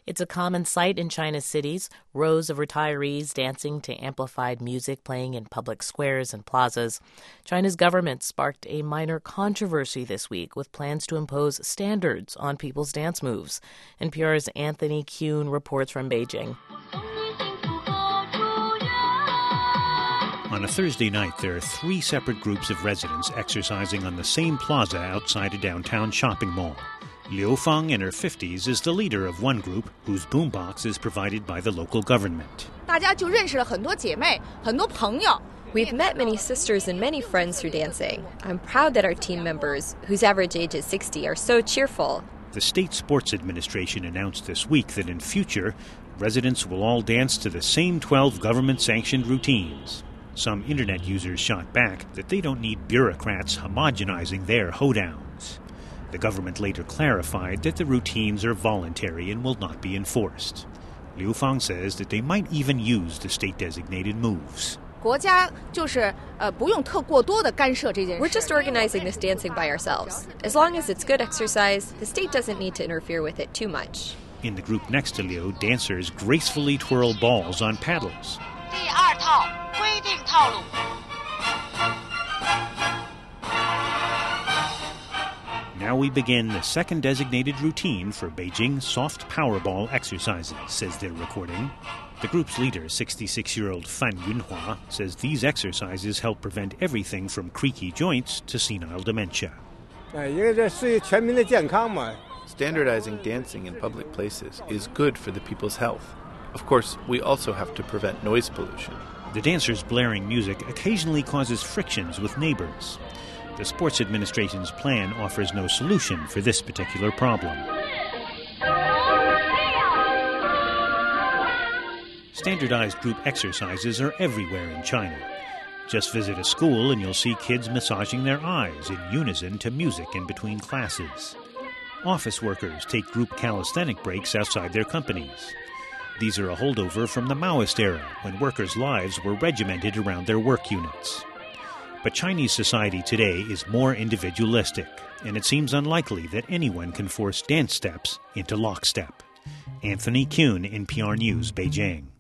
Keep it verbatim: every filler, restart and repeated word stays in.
It's a common sight in China's cities, rows of retirees dancing to amplified music playing in public squares and plazas. China's government sparked a minor controversy this week with plans to impose standards on people's dance moves. N P R's Anthony Kuhn reports from Beijing. On a Thursday night, there are three separate groups of residents exercising on the same plaza outside a downtown shopping mall. Liu Fang, in her fifties, is the leader of one group whose boombox is provided by the local government. We've met many sisters and many friends through dancing. I'm proud that our team members, whose average age is sixty, are so cheerful. The State Sports Administration announced this week that in future, residents will all dance to the same twelve government-sanctioned routines. Some internet users shot back that they don't need bureaucrats homogenizing their hoedowns. The government later clarified that the routines are voluntary and will not be enforced. Liu Fang says that they might even use the state-designated moves. We're just organizing this dancing by ourselves. As long as it's good exercise, the state doesn't need to interfere with it too much. In the group next to Liu, dancers gracefully twirl balls on paddles. Now we begin the second designated routine for Beijing soft powerball exercises, says their recording. The group's leader, sixty-six-year-old Fan Yunhua, says these exercises help prevent everything from creaky joints to senile dementia. Standardizing dancing in public places is good for the people's health. Of course, we also have to prevent noise pollution. The dancers' blaring music occasionally causes frictions with neighbors. The Sports Administration's plan offers no solution for this particular problem. Standardized group exercises are everywhere in China. Just visit a school and you'll see kids massaging their eyes in unison to music in between classes. Office workers take group calisthenic breaks outside their companies. These are a holdover from the Maoist era, when workers' lives were regimented around their work units. But Chinese society today is more individualistic, and it seems unlikely that anyone can force dance steps into lockstep. Anthony Kuhn, N P R News, Beijing.